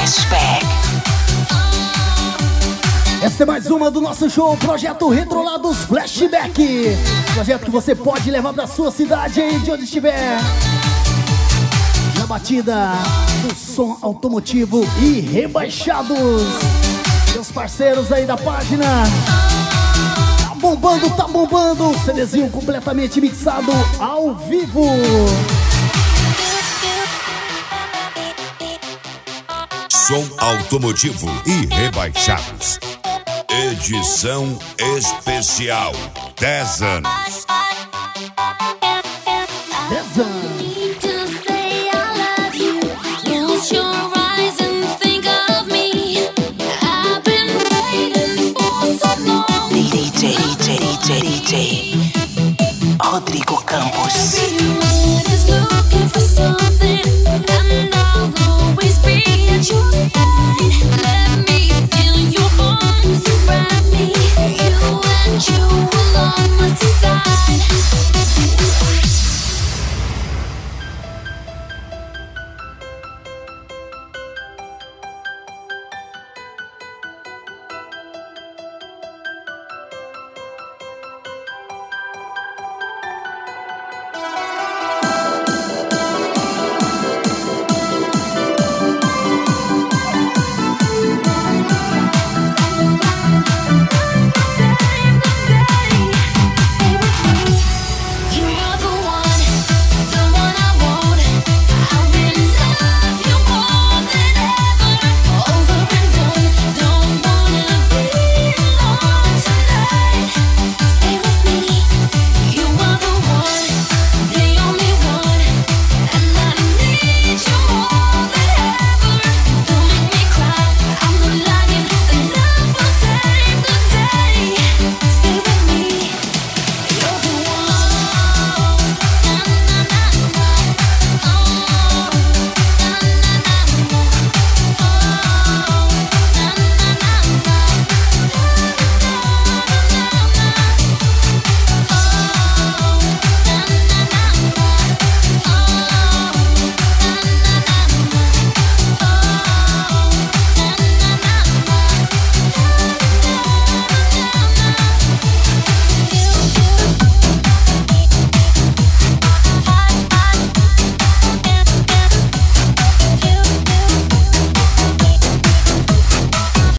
Flashback. Essa é mais uma do nosso show, Projeto Retrolados Flashback. Projeto que você pode levar pra sua cidade aí, de onde estiver. Na batida do som automotivo e rebaixados. Meus parceiros aí da página. Tá bombando. CDzinho completamente mixado ao vivo. Som automotivo e rebaixados. Edição especial. 10 anos. 10 anos. DJ Rodrigo Campos.